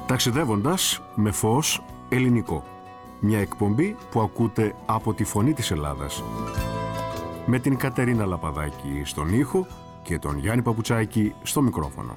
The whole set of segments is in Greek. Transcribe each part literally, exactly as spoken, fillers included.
Ταξιδεύοντας με φως ελληνικό. Μια εκπομπή που ακούτε από τη Φωνή της Ελλάδας. Με την Κατερίνα Λαπαδάκη στον ήχο και τον Γιάννη Παπουτσάκη στο μικρόφωνο.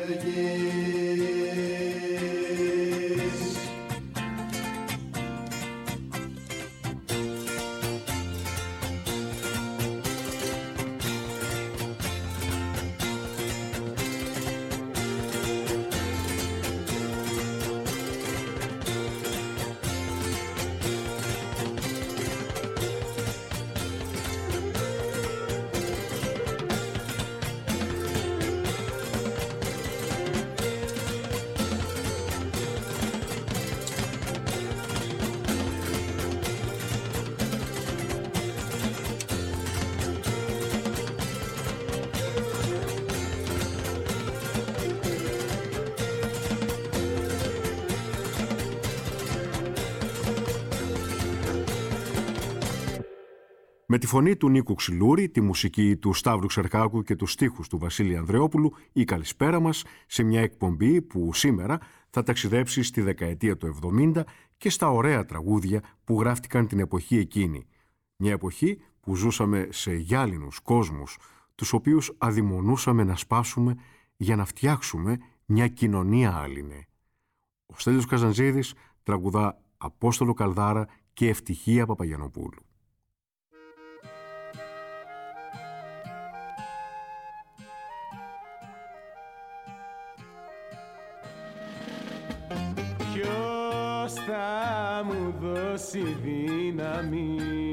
Με τη φωνή του Νίκου Ξυλούρη, τη μουσική του Σταύρου Ξερκάκου και τους στίχους του Βασίλη Ανδρεόπουλου, η καλησπέρα μας σε μια εκπομπή που σήμερα θα ταξιδέψει στη δεκαετία του εβδομήντα και στα ωραία τραγούδια που γράφτηκαν την εποχή εκείνη. Μια εποχή που ζούσαμε σε γυάλινους κόσμους, τους οποίους αδειμονούσαμε να σπάσουμε για να φτιάξουμε μια κοινωνία άλληνε. Ο Στέλιος Καζαντζίδης τραγουδά Απόστολο Καλδάρα και Ευτυχία Παπαγιανοπούλου. Ποιος θα μου δώσει δύναμη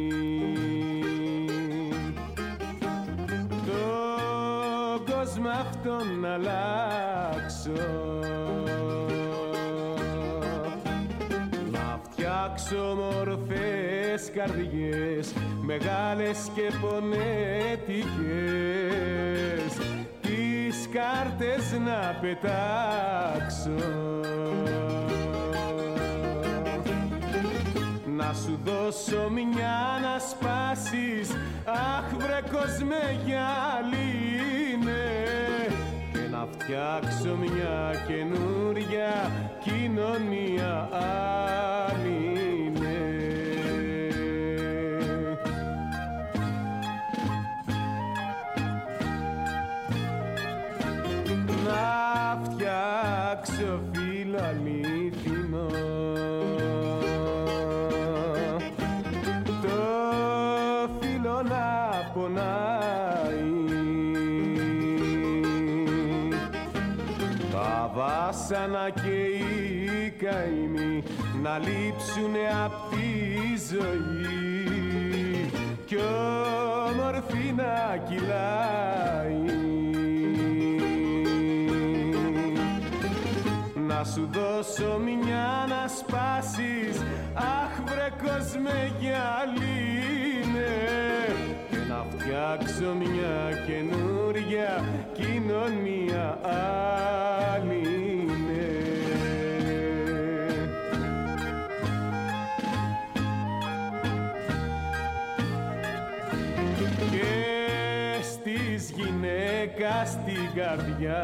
τον κόσμο αυτόν να αλλάξω, να φτιάξω μορφές καρδιές μεγάλες και πονέτικες, τις κάρτες να πετάξω, να σου δώσω μια να σπάσεις, αχ βρε κόσμε γυάλινε, και να φτιάξω μια καινούρια κοινωνία άλληνε. Να φτιάξω φίλο αλήθινο, τα βάσανα και οι καημοί να λείψουνε απ' τη ζωή κι όμορφη να κυλάει, να σου δώσω μια να σπάσεις, αχ βρε κόσμε γυάλινε, και να φτιάξω μια καινούρια κοινωνία άλληνε. Και στις γυναίκας την καρδιά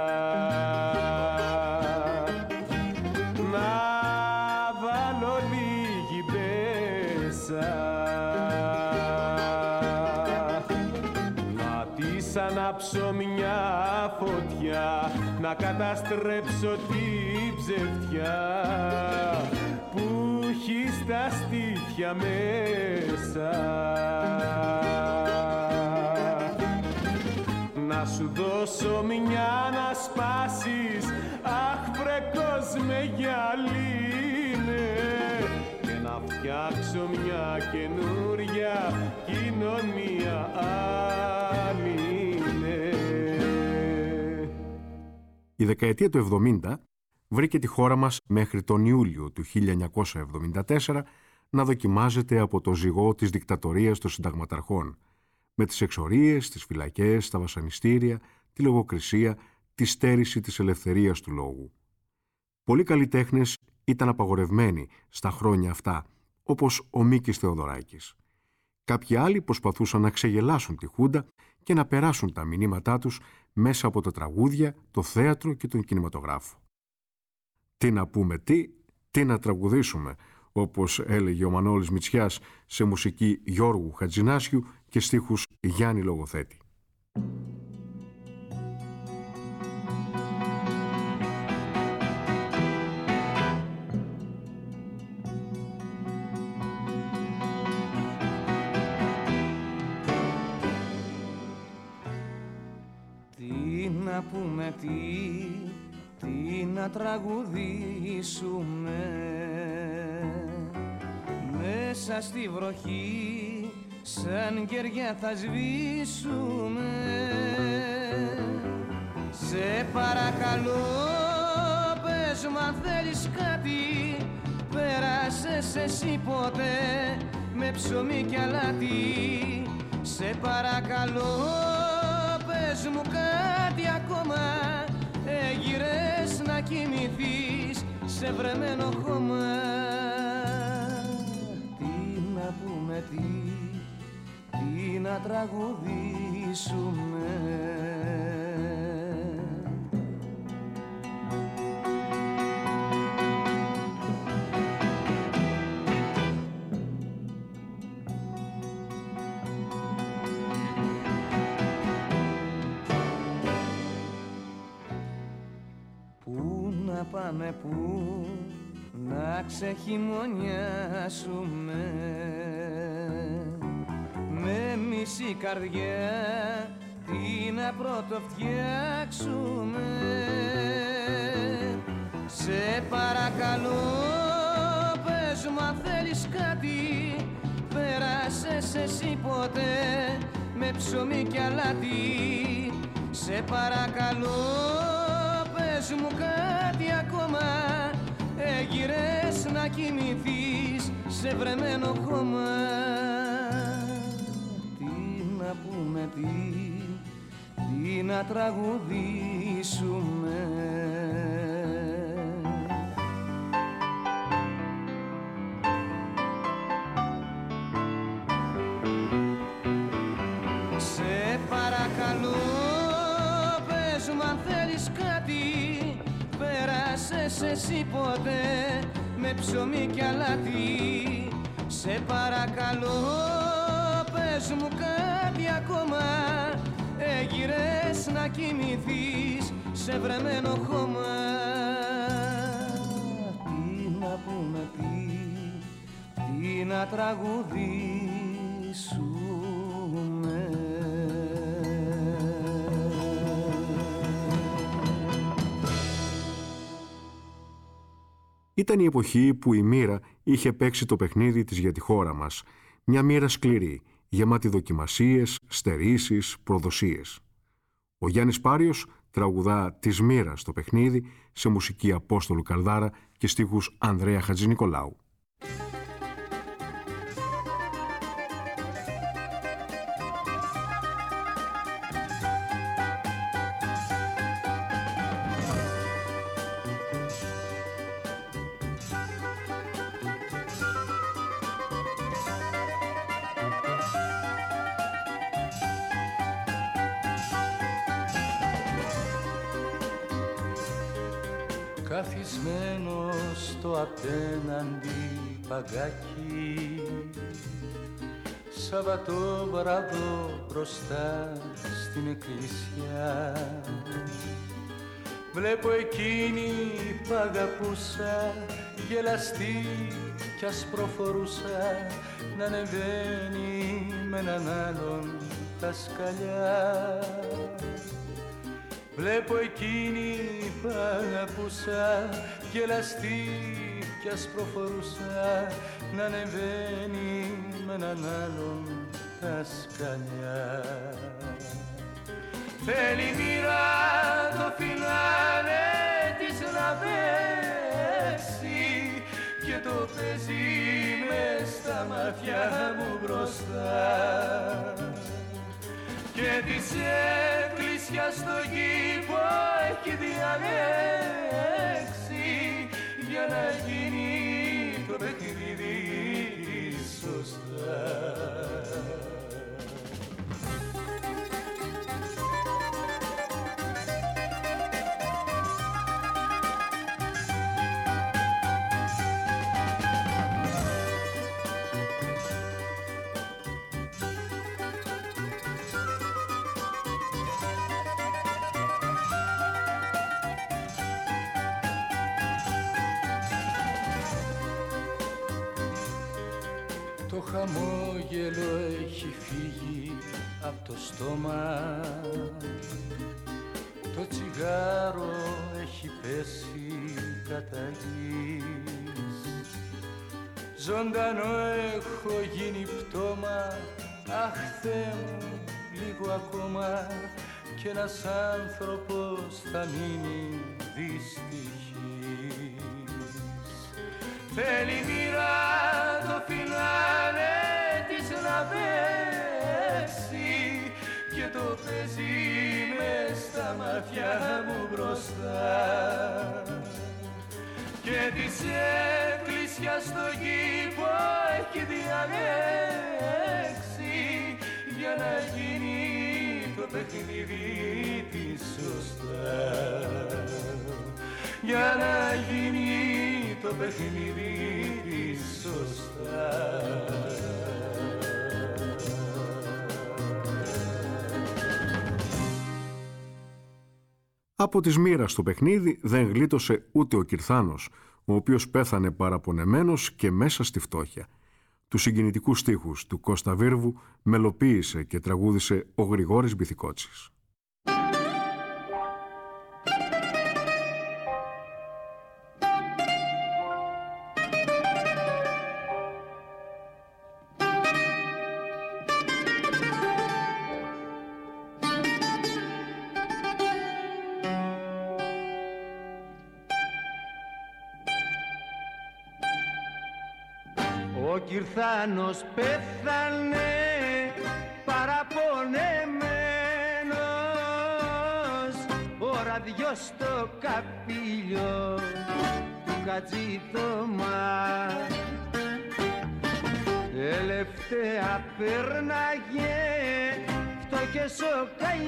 να βάλω λίγη μπέσα, να της ανάψω μια φωτιά, να καταστρέψω την ψευτιά που έχει στα στήθια μέσα, να σου δώσω μια να σπάσεις, αχ βρε κόσμε γυάλινε, και να φτιάξω μια καινούρια κοινωνία άλληνε. Η δεκαετία του εβδομήντα βρήκε τη χώρα μας μέχρι τον Ιούλιο του χίλια εννιακόσια εβδομήντα τέσσερα να δοκιμάζεται από το ζυγό της δικτατορίας των συνταγματαρχών, με τις εξορίες, τις φυλακές, τα βασανιστήρια, τη λογοκρισία, τη στέρηση της ελευθερίας του λόγου. Πολλοί καλλιτέχνες ήταν απαγορευμένοι στα χρόνια αυτά, όπως ο Μίκης Θεοδωράκης. Κάποιοι άλλοι προσπαθούσαν να ξεγελάσουν τη Χούντα και να περάσουν τα μηνύματά τους μέσα από τα τραγούδια, το θέατρο και τον κινηματογράφο. Τι να πούμε τι, τι να τραγουδήσουμε, όπως έλεγε ο Μανώλης Μητσιάς σε μουσική Γιώργου Χατζηνάσιου και στίχους Γιάννη Λογοθέτη. να πούμε, τι, τι να τραγουδήσουμε. Μέσα στη βροχή σαν κεριά θα σβήσουμε. Σε παρακαλώ πες μ' αν θέλεις κάτι, πέρασες εσύ ποτέ με ψωμί κι αλάτι. Σε παρακαλώ πες μου κάτι ακόμα, έγειρες να κοιμηθείς σε βρεμένο χώμα. Τι να πούμε, τι, τι να τραγουδήσουμε. Πάμε που να ξεχειμονιάσουμε, με μισή καρδιά τι να πρωτοφτιάξουμε. Σε παρακαλώ πες μου αν θέλεις κάτι, πέρασες εσύ ποτέ με ψωμί κι αλάτι. Σε παρακαλώ πες μου κάτι ακόμα, έγειρες να κοιμηθείς σε βρεμένο χώμα. Τι να πούμε, τι, τι να τραγουδήσουμε. Σε παρακαλώ πες μου αν θέλεις κάτι, πέρασες εσύ ποτέ με ψωμί κι αλάτι. Σε παρακαλώ πες μου κάτι ακόμα, έγειρες να κοιμηθείς σε βρεμένο χώμα. Τι να πούμε, τι, τι να τραγουδήσουμε. Ήταν η εποχή που η μοίρα είχε παίξει το παιχνίδι της για τη χώρα μας. Μια μοίρα σκληρή, γεμάτη δοκιμασίες, στερήσεις, προδοσίες. Ο Γιάννης Πάριος τραγουδά της μοίρας το παιχνίδι σε μουσική Απόστολου Καλδάρα και στίχους Ανδρέα Χατζηνικολάου. Καθισμένος στο απέναντι παγκάκι, Σαββατόβραδο μπροστά στην εκκλησιά, βλέπω εκείνη που αγαπούσα, γελαστή κι ασπροφορούσα, να ανεβαίνει με έναν άλλον τα σκαλιά. Βλέπω εκείνη που αγαπούσα, γελαστή κι ασπροφορούσα, να ανεβαίνει με έναν άλλον τα σκαλιά. Θέλει μοίρα το φινάλε της να παίξει και το παίζει μες στα μάτια μου μπροστά. Και της εκκλησιάς στο κήπο έχει διαλέξει για να γίνει το παιχνίδι σωστά. Το χαμόγελο έχει φύγει από το στόμα, το το τσιγάρο έχει πέσει κατά γης. Ζωντανό έχω γίνει πτώμα, αχ Θεέ μου, λίγο ακόμα κι ένας άνθρωπος θα μείνει δυστυχής. Θέλει μοίρα το φινάλε της να παίξει και το παίζει μες στα μάτια μου μπροστά. Και της εκκλησιάς στο κήπο έχει διαλέξει για να γίνει το παιχνίδι της σωστά. Για να γίνει το παιχνίδι της σωστά. Από της μοίρας το παιχνίδι δεν γλίτωσε ούτε ο Κυρθάνος, ο οποίος πέθανε παραπονεμένος και μέσα στη φτώχεια. Τους συγκινητικούς στίχους του Κώστα Βίρβου μελοποίησε και τραγούδισε ο Γρηγόρης Μπιθικότσης. Ο Κυρθάνος πέθανε παραπονεμένος, ώρα δυο στο καπήλιο του Κατζήτωμα. Τελευταία πέρναγε φτωχές ο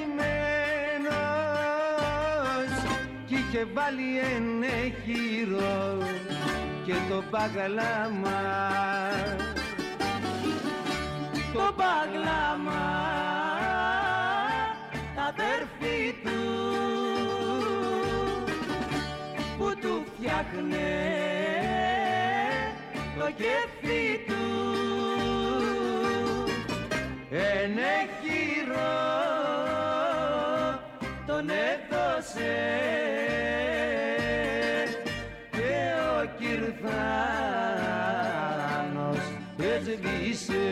καημένος κι είχε βάλει ενέχειρο και το παγλάμα, το παγλάμα, τα αδέρφη του που του φτιάχνε το κέφι του. Ενέχειρο τον έδωσε Κυρθάνος έσβησε.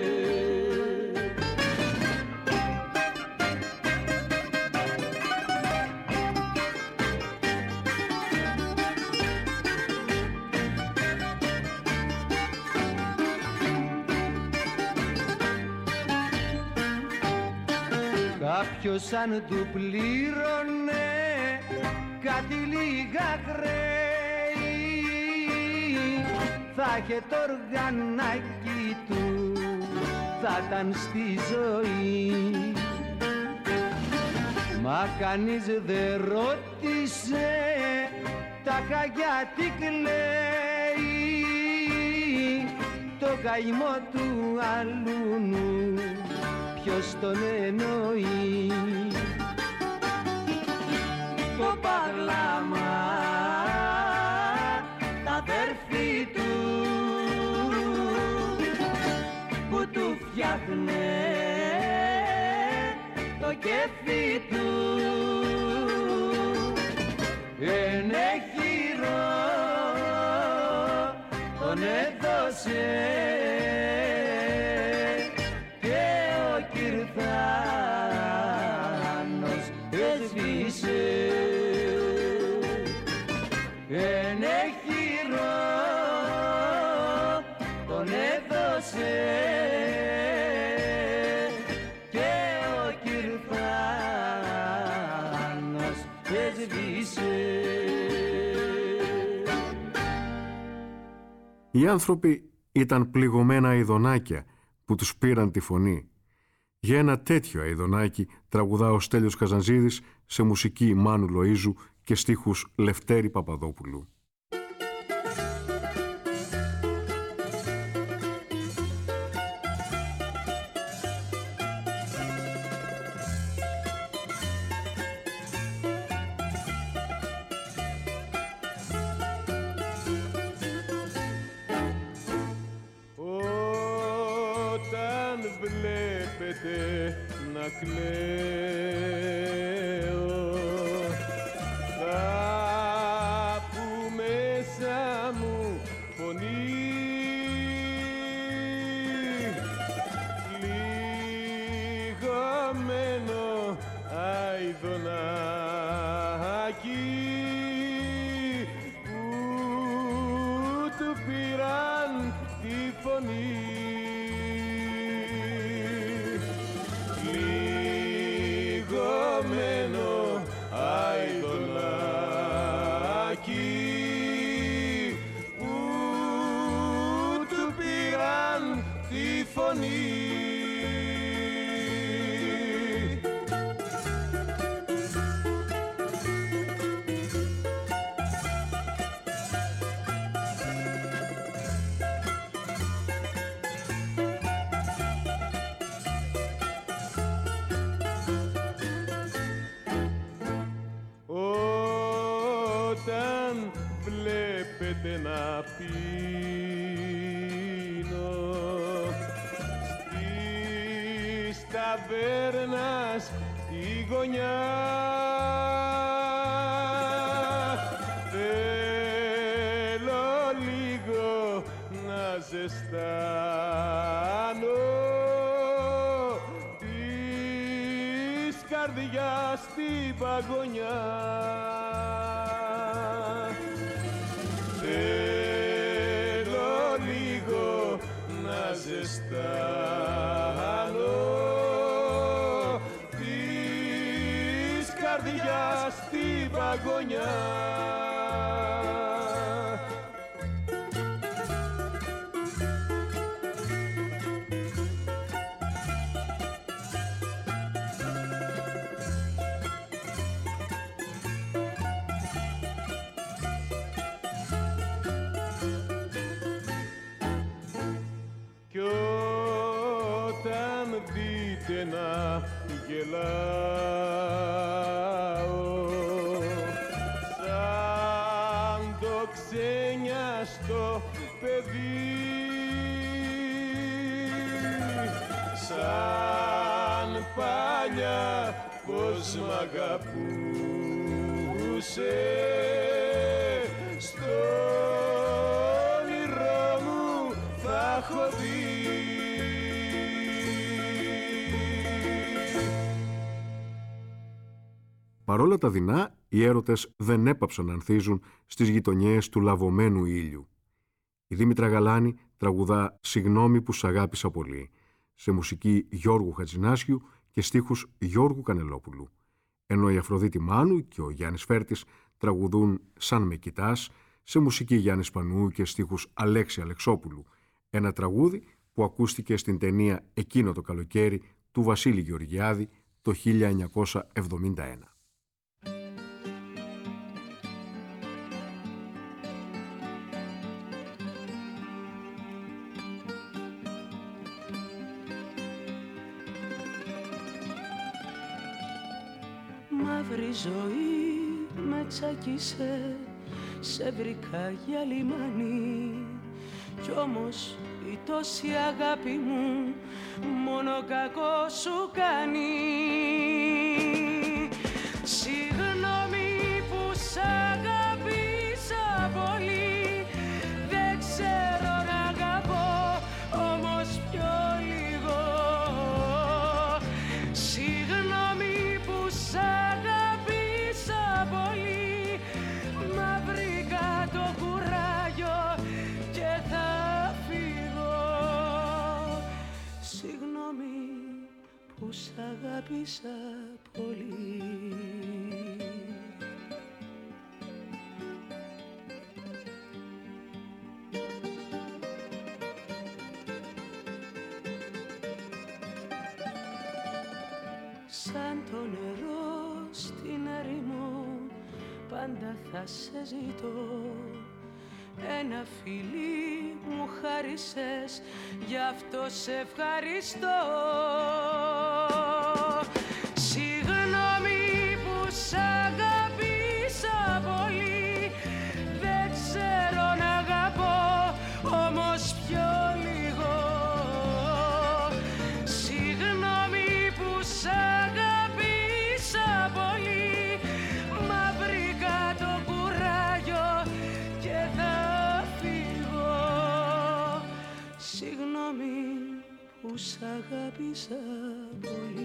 Κάποιος αν του πλήρωνε κάτι λίγα χρέη θα είχε το οργανάκι του, θα ήταν στη ζωή. Μα κανείς δεν ρώτησε τάχα γιατί κλαίει το καημό του αλούνου, ποιος τον εννοεί. Το παγλάμα, τα αδέρφη του που του φτιάχνε το κέφι του. Ενέχειρο τον έδωσε και ο Κυρθάνος έσβησε. Ενέχειρο τον έδωσε και ο Κυρθάνος έσβησε. Οι άνθρωποι ήταν πληγωμένα αηδονάκια που τους πήραν τη φωνή. Για ένα τέτοιο αηδονάκι τραγουδά ο Στέλιος Καζαντζίδης σε μουσική Μάνου Λοΐζου και στίχους Λευτέρη Παπαδόπουλου. Να κλαίω φωνή. Όταν βλέπετε να πίνω στις ταβέρνας τη γωνιά, θέλω λίγο να ζεστάνω της καρδιάς την παγωνιά. Θέλω λίγο να ζεστάνω της καρδιάς την παγωνιά. Να γελάω σαν το ξένιαστο παιδί, σαν παλιά πως μ' αγαπούσε, στο όνειρό μου θα έχω δει. Παρόλα τα δεινά, οι έρωτες δεν έπαψαν να ανθίζουν στις γειτονιές του λαβωμένου ήλιου. Η Δήμητρα Γαλάνη τραγουδά «Συγγνώμη που σ' αγάπησα πολύ», σε μουσική Γιώργου Χατζηνάσιου και στίχους Γιώργου Κανελόπουλου, ενώ η Αφροδίτη Μάνου και ο Γιάννης Φέρτης τραγουδούν «Σαν με κοιτάς», σε μουσική Γιάννη Σπανού και στίχους Αλέξη Αλεξόπουλου, ένα τραγούδι που ακούστηκε στην ταινία «Εκείνο το καλοκαίρι» του Βασίλη Γεωργιάδη το χίλια εννιακόσια εβδομήντα ένα. Μαύρη ζωή με τσάκισε, σε βρήκα για λιμάνι, κι όμως η τόση αγάπη μου μόνο κακό σου κάνει. Συγγνώμη που σ' αγάπησα πολύ, δεν ξέρω να αγαπώ όμως πιο λίγο. Συγγνώμη που σ' αγάπησα πολύ, μα βρήκα το κουράγιο και θα φύγω. Συγγνώμη που σ' αγάπησα πολύ. Σαν το νερό στην έρημο πάντα θα σε ζητώ. Ένα φιλί μου χάρισες, γι' αυτό σε ευχαριστώ. Συγγνώμη που σ' αγάπησα πολύ, δεν ξέρω να αγαπώ όμως πιο λίγο. Συγγνώμη που σ' αγάπησα πολύ, μα βρήκα το κουράγιο και θα φύγω. Συγγνώμη που σ' αγάπησα πολύ.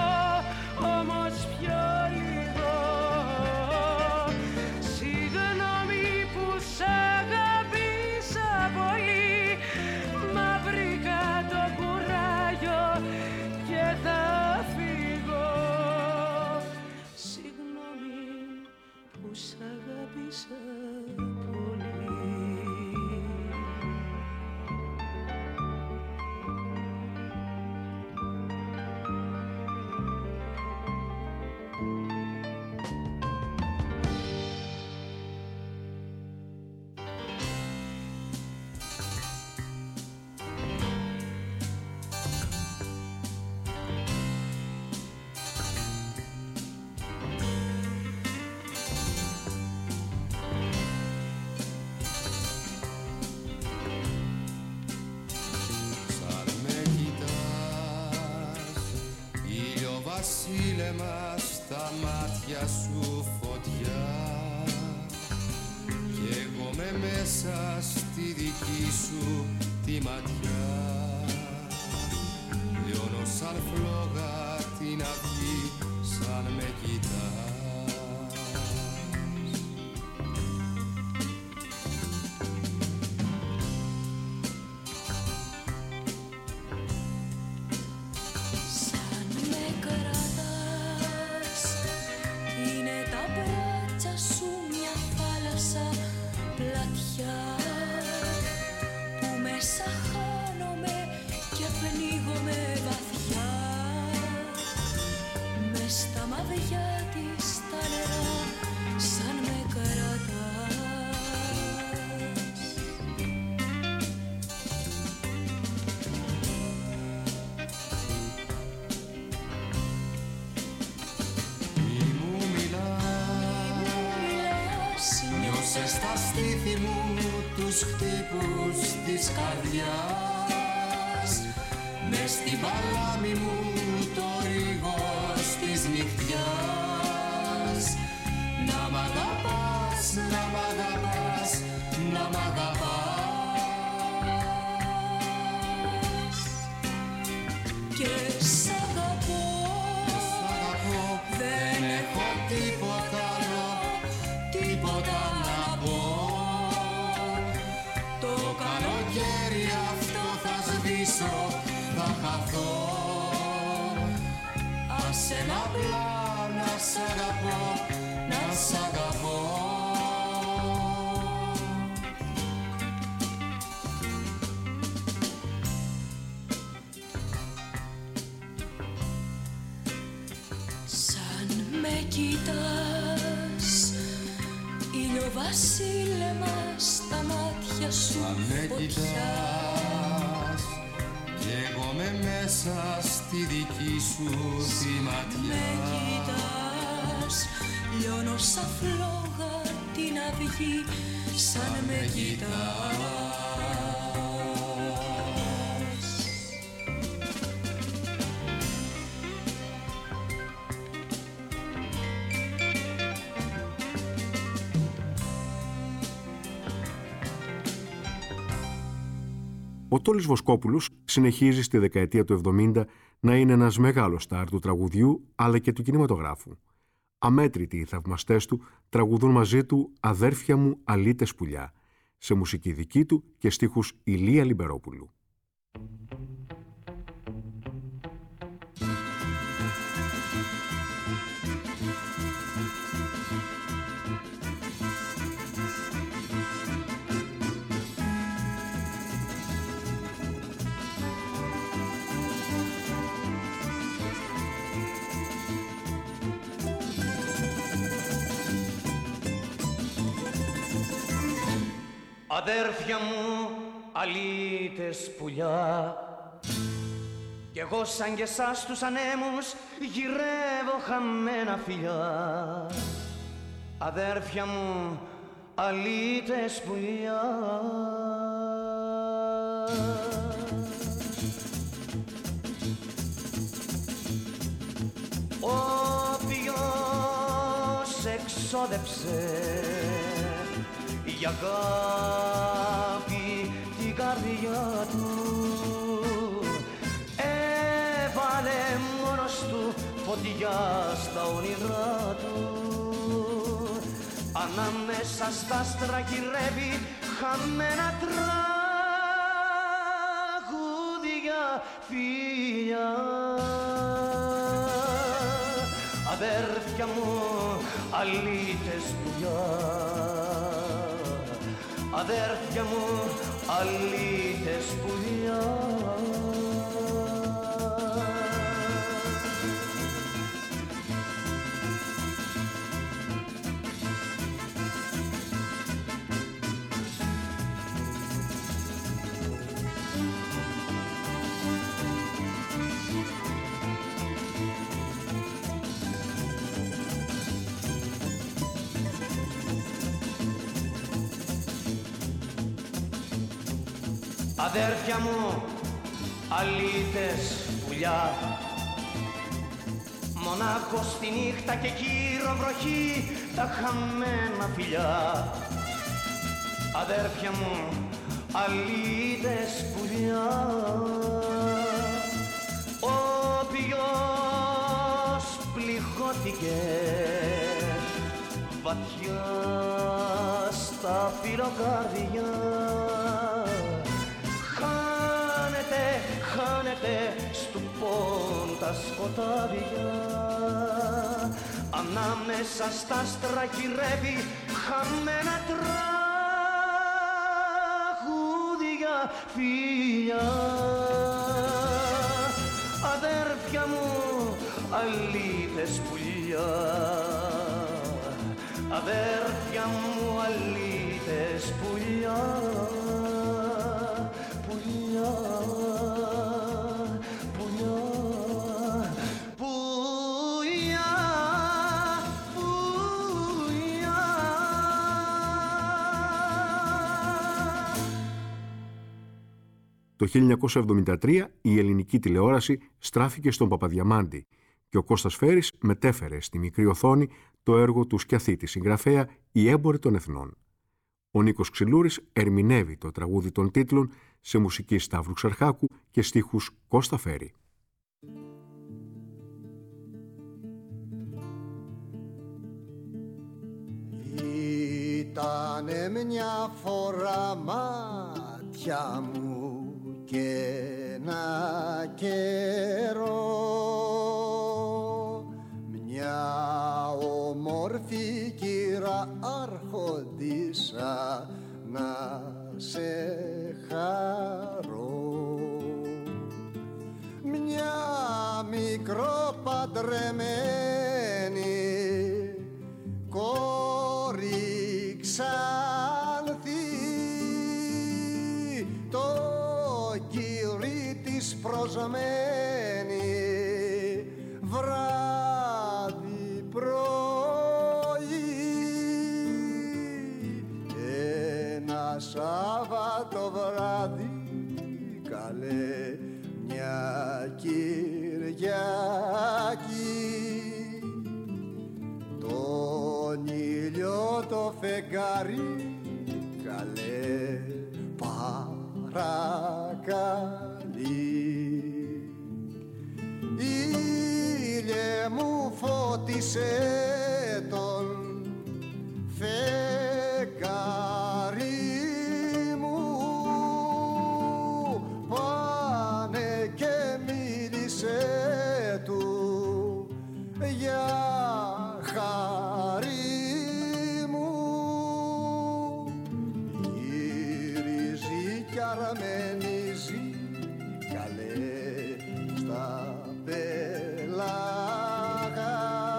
Συγγνώμη βασίλεμα στα μάτια σου φωτιά κι εγώ με μέσα στη δική σου τη ματιά λιώνω σαν φλόγα την αυγή σαν με κοιτάς. Στα στήθη μου τους χτύπους της καρδιάς μες στην παλάμη μου το ρίγος της νυχτιάς. Να μ' αγαπάς, να μ' αγαπάς, να μ' αγαπάς και σ' αγαπώ, σ' αγαπώ. Δεν έχω τίποτα άλλο, τίποτα θα χαθώ. Άσε να απλά να σ' αγαπώ, να σ' αγαπώ. Σαν με κοιτάς, ηλιοβασίλεμα στα μάτια σου φωτιά κι εγώ με μέσα στη δική σου τη ματιά. Με κοιτάς, λιώνω σαν φλόγα την αυγή σαν με κοιτάς. Ο Τόλης Βοσκόπουλος συνεχίζει στη δεκαετία του εβδομήντα να είναι ένας μεγάλος στάρ του τραγουδιού αλλά και του κινηματογράφου. Αμέτρητοι οι θαυμαστές του τραγουδούν μαζί του «Αδέρφια μου αλήτες πουλιά» σε μουσική δική του και στίχους Ηλία Λιμπερόπουλου. Αδέρφια μου αλήτες πουλιά κι εγώ σαν και εσάς τους ανέμους γυρεύω χαμένα φιλιά. Αδέρφια μου αλήτες πουλιά όποιος εξόδεψε για αγάπη την καρδιά του έβαλε μόνος του φωτιά στα όνειρά του. Ανάμεσα στα άστρα γυρεύει χαμένα τραγούδια φιλιά. Αδέρφια μου αλήτες πουλιά, αδέρφια μου αλήτες πουλιά. Αδέρφια μου αλήτες πουλιά, μονάχος τη νύχτα και κύρο βροχή τα χαμένα φιλιά. Αδέρφια μου, αλήτες πουλιά, όποιος πληγώθηκε βαθιά στα φιλοκάρδια, χάνεται, χάνεται στου πόνου τα σκοτάδια. Ανάμεσα στα άστρα γυρεύει χαμένα τραγούδια φιλιά. Αδέρφια μου, αλήτες πουλιά, αδέρφια μου, αλήτες πουλιά, πουλιά, πουλιά, πουλιά, πουλιά. Το χίλια εννιακόσια εβδομήντα τρία η ελληνική τηλεόραση στράφηκε στον Παπαδιαμάντη και ο Κώστας Φέρης μετέφερε στη μικρή οθόνη το έργο του Σκιαθίτη συγγραφέα «Οι έμποροι των εθνών». Ο Νίκος Ξυλούρης ερμηνεύει το τραγούδι των τίτλων σε μουσική Σταύρου Ξαρχάκου και στίχους Κώστα Φέρη. Ήτανε μια φορά μάτια μου και ένα καιρό μια όμορφη κύρα άρχοντισσα να σε χαρώ, μια μικροπαντρεμένη κόρη Ξάνθη, το κύρι της προσμένη βράδυ πρωί, ένα Σάββατο βράδυ καλέ μια Κυριακή, τον ήλιο το φεγγάρι καλέ παρακαλεί. Ήλιε μου φώτισε τον φεγγάρι μου, πάνε και μίλησε του για χάρη μου. Γυρίζει κι αρμενίζει καλέ στα πέλαγα,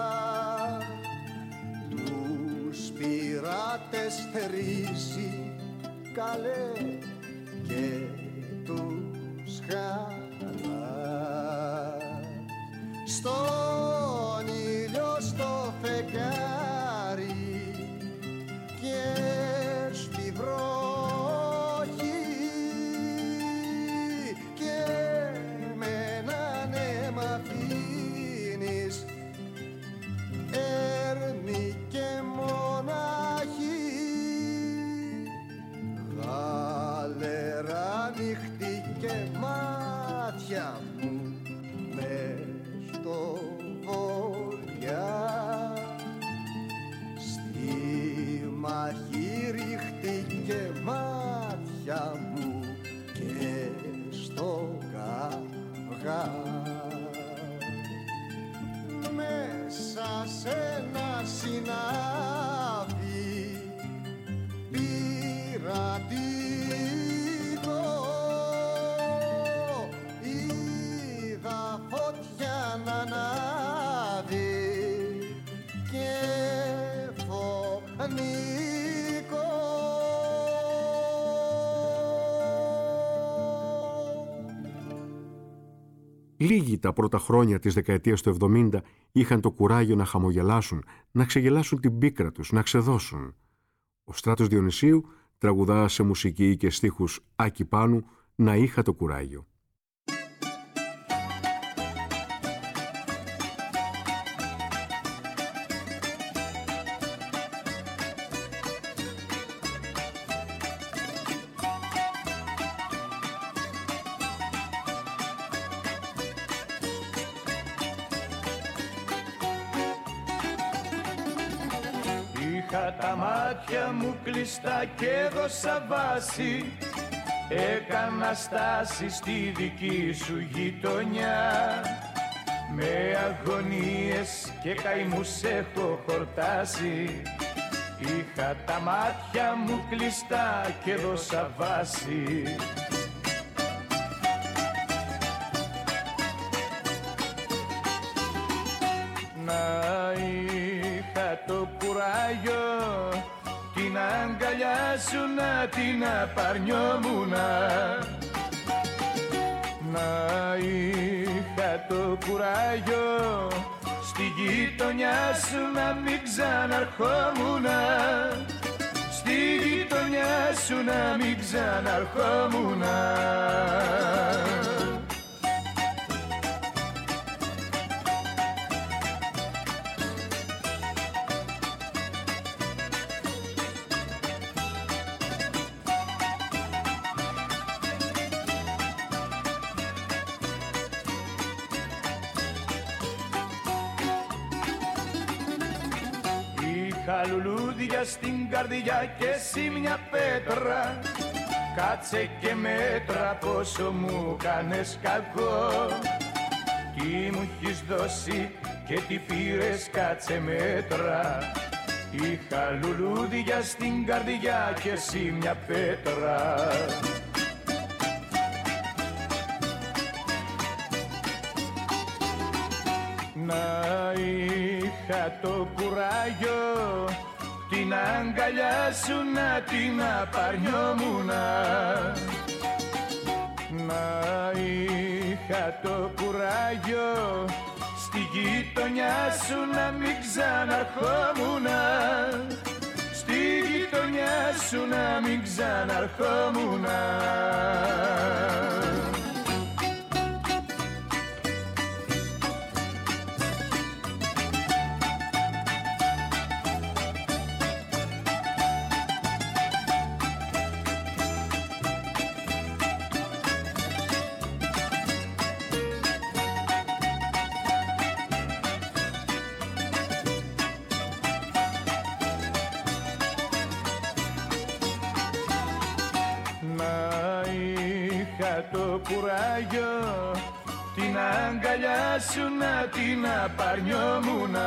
τους πειρατές θερίζει καλέ και τους χαλά. Στον ήλιο στο φεγγάρι και στη βροχή και με έναν αίμα αφήνεις έρμη και μοναχή. Γαλερά νύχτη και μάτια μου μες στο βοριά, στη μαχή ρίχτηκε μάτια μου και στο καυγά. Μέσα σε ένα συνάβη πειρατικό είδα φωτιά να ανάβει και φωνικό. Λίγοι τα πρώτα χρόνια της δεκαετίας του εβδομήντα είχαν το κουράγιο να χαμογελάσουν, να ξεγελάσουν την πίκρα τους, να ξεδώσουν. Ο Στράτος Διονυσίου τραγουδά σε μουσική και στίχους Άκη Πάνου «Να είχα το κουράγιο». Είχα τα μάτια μου κλειστά και έδωσα βάση. Έκανα στάση στη δική σου γειτονιά. Με αγωνίες και καημούς έχω χορτάσει. Είχα τα μάτια μου κλειστά και έδωσα βάση. Να είχα το κουράγιο την αγκαλιά σου να την απαρνιόμουνα. Να είχα το κουράγιο στη γειτονιά σου να μην ξαναρχόμουνα. Στη γειτονιά σου να μην ξαναρχόμουνα. Είχα λουλούδια στην καρδιά και εσύ μια πέτρα. Κάτσε και μέτρα πόσο μου κάνες κακό. Τι μου έχεις δώσει και τι πήρες, κάτσε μέτρα. Είχα λουλούδια στην καρδιά και εσύ μια πέτρα. Να είχα το κουράγιο την αγκαλιά σου να την απαρνιόμουνα. Να είχα το κουράγιο στη γειτονιά σου να μην ξαναρχόμουνα. Στη γειτονιά σου να μην ξαναρχόμουνα. Το κουράγιο την αγκαλιά σου να την απαρνιόμουνα.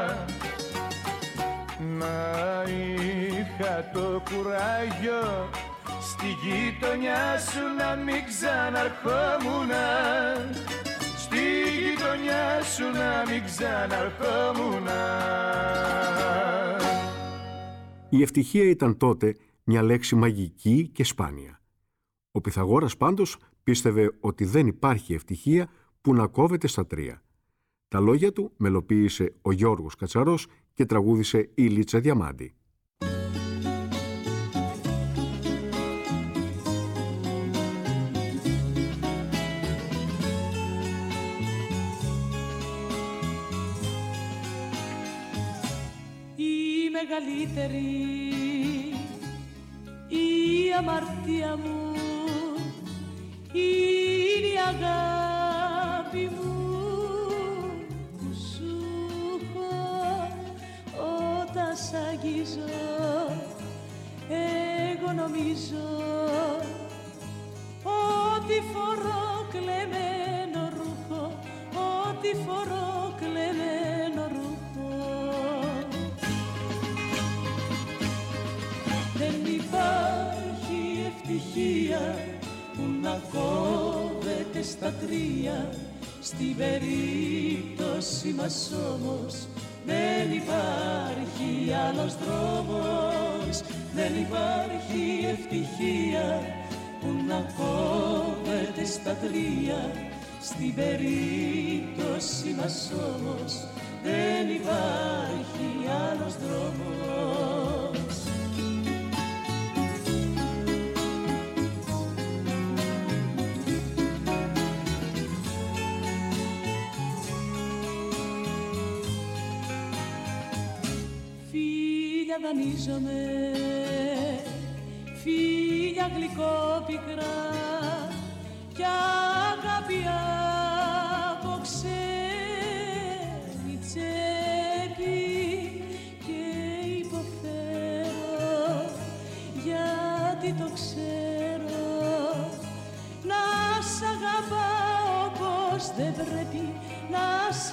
Να είχα το κουράγιο στη γειτονιά σου να μην ξαναρχόμουνα. Στη γειτονιά σου να μην ξαναρχόμουνα. Η ευτυχία ήταν τότε μια λέξη μαγική και σπάνια. Ο Πυθαγόρας πάντως πίστευε ότι δεν υπάρχει ευτυχία που να κόβεται στα τρία. Τα λόγια του μελοποίησε ο Γιώργος Κατσαρός και τραγούδισε η Λίτσα Διαμάντη. Η μεγαλύτερη η αμαρτία μου είναι η αγάπη μου που σου έχω όταν σ' αγγίζω. Εγώ νομίζω ότι φορώ κλεμμένο ρούχο, ότι φορώ κλεμμένο ρούχο. Δεν υπάρχει ευτυχία που να κόβεται στα τρία. Στην περίπτωση μας όμως δεν υπάρχει άλλος δρόμος. Δεν υπάρχει ευτυχία που να κόβεται στα τρία. Στην περίπτωση μας όμως δεν υπάρχει άλλος δρόμος. Δανείζομαι φίλια γλυκόπικρα κι αγάπη από ξένη τσέπη και υποφέρει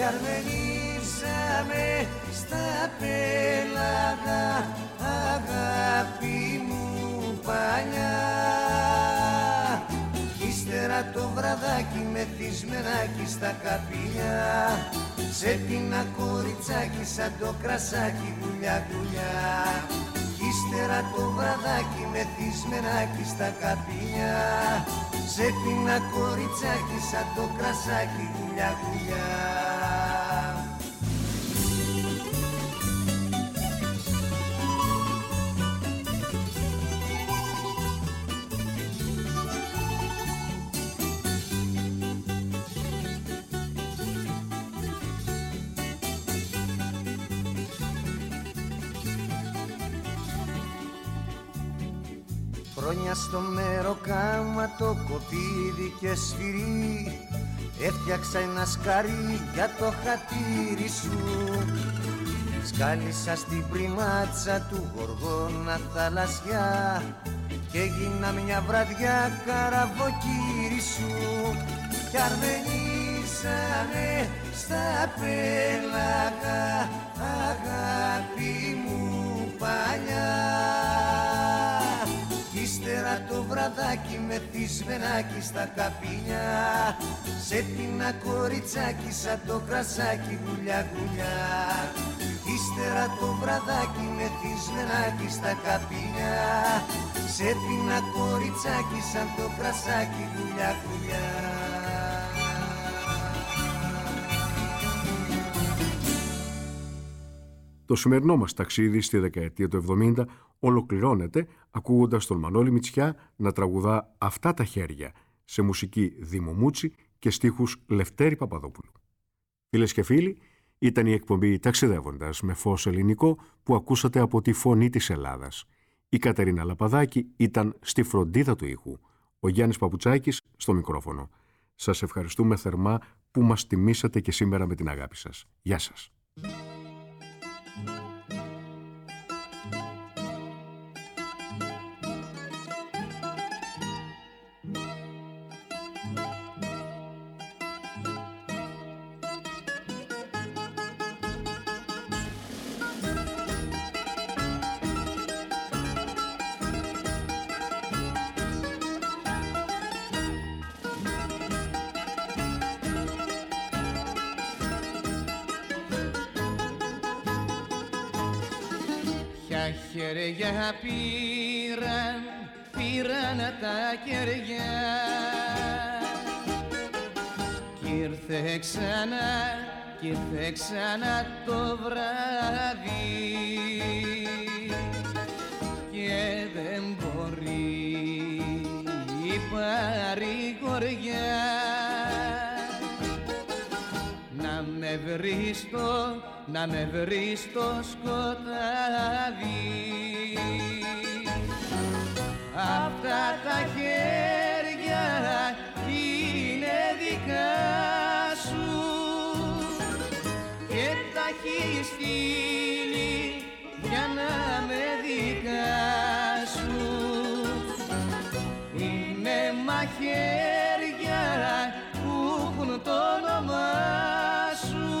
κι αρμενίσαμε στα πέλαγα, αγάπη μου παλιά. Ύστερα το βραδάκι μεθυσμενάκι στα καπηλιά, σε πίνα κοριτσάκι σαν το κρασάκι γουλιά γουλιά. Ύστερα το βραδάκι μεθυσμενάκι στα καπηλιά, σε πίνα κοριτσάκι σαν το κρασάκι γουλιά γουλιά. Χρόνια στο μεροκάμα το κοπίδι και σφυρί, έφτιαξα ένα σκαρί για το χατήρι σου. Σκάλισα στην πριμάτσα του γοργόνα θαλασσιά και έγινα μια βραδιά καραβοκύρι σου. Κι αρμενίσαμε στα πέλαγα, αγάπη μου παλιά. Ύστερα το βραδάκι μεθυσμενάκι στα καπηλιά, σε πίνα κοριτσάκι σαν το κρασάκι γουλιά γουλιά. Ύστερα το βραδάκι μεθυσμενάκι στα καπηλιά, σε πίνα κοριτσάκι σαν το κρασάκι γουλιά γουλιά. Το σημερινό μας ταξίδι στη δεκαετία του εβδομήντα ολοκληρώνεται ακούγοντας τον Μανώλη Μητσιά να τραγουδά «Αυτά τα χέρια» σε μουσική Δήμο Μούτσι και στίχους Λευτέρη Παπαδόπουλου. Φίλες και φίλοι, ήταν η εκπομπή «Ταξιδεύοντας» με φως ελληνικό που ακούσατε από τη Φωνή της Ελλάδας. Η Κατερίνα Λαπαδάκη ήταν στη φροντίδα του ήχου, ο Γιάννης Παπουτσάκης στο μικρόφωνο. Σας ευχαριστούμε θερμά που μας τιμήσατε και σήμερα με την αγάπη σας. Γεια σας. Χέρια πήραν, πήραν τα κεριά κι ήρθε ξανά, κι ήρθε ξανά το βράδυ και δεν μπορεί η παρηγοριά να με βρει στο, να με βρει στο σκοτάδι. Αυτά τα χέρια είναι δικά σου και τα έχεις στείλει για να με δικά σου. Είναι μαχαίρια που έχουν το όνομά σου.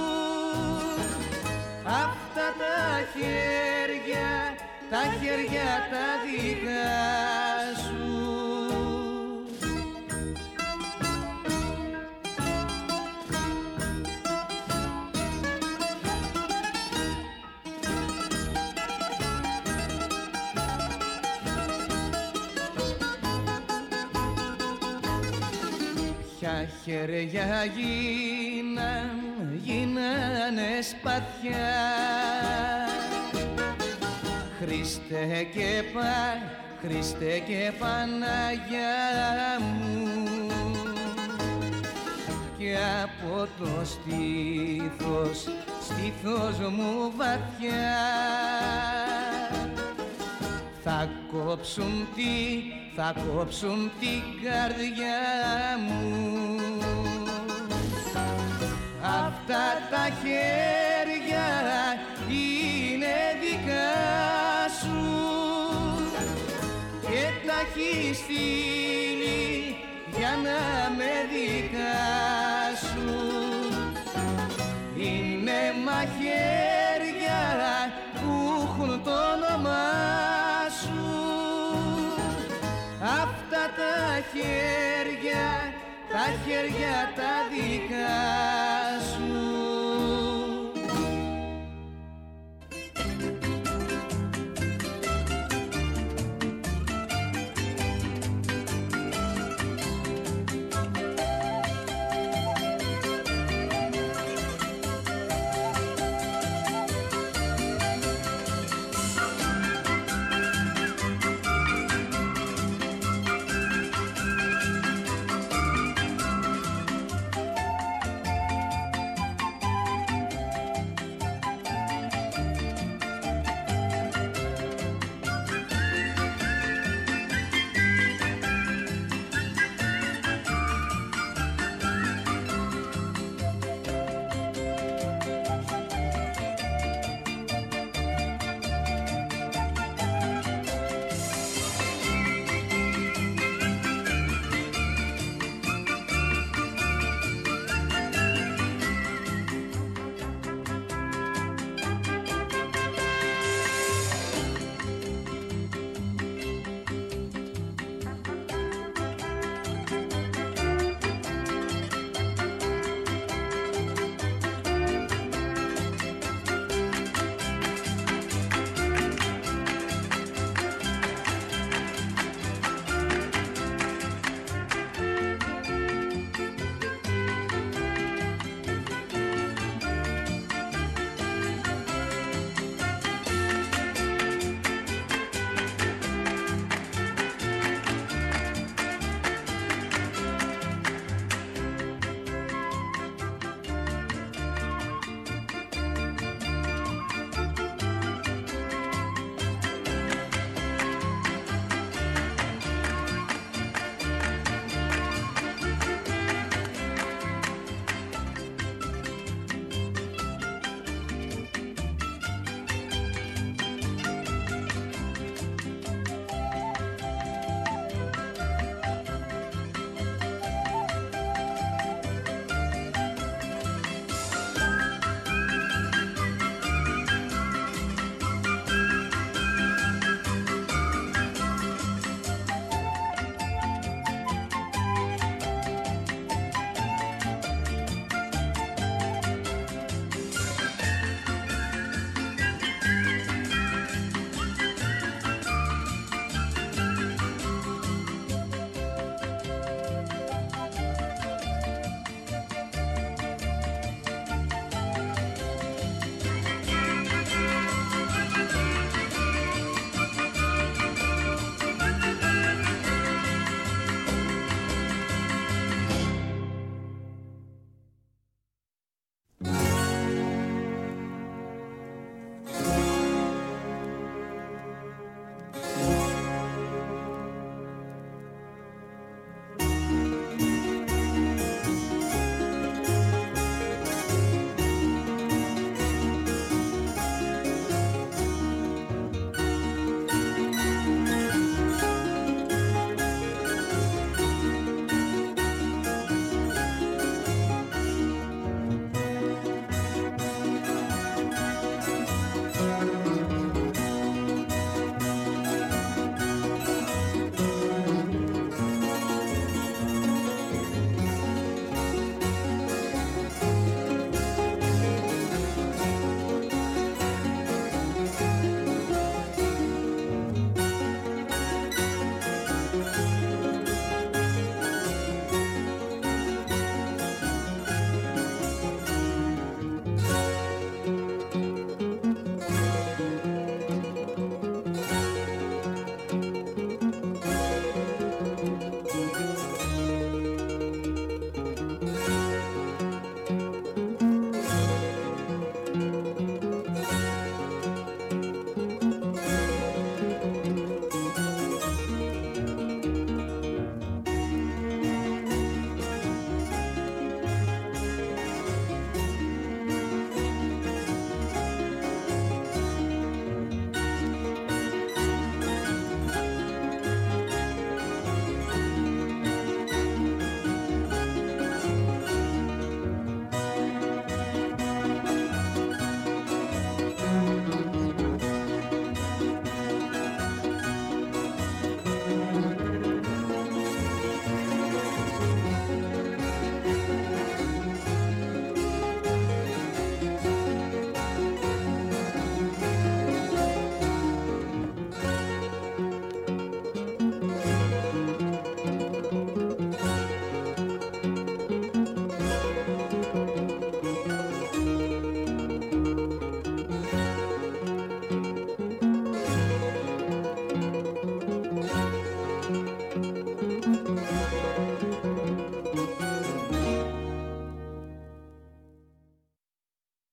Αυτά τα χέρια, τα χέρια τα δικά σου. Ποια χέρια γίναν, γίνανε σπαθιά. Χριστέ και Πα, Χριστέ και Παναγιά μου, και από το στήθος, στήθος μου βαθιά θα κόψουν τι, θα κόψουν την καρδιά μου. Αυτά τα χέρια είναι δικά σου και τα έχεις στείλει για να με δικά σου. χέρια, τα χέρια τα δικά σου.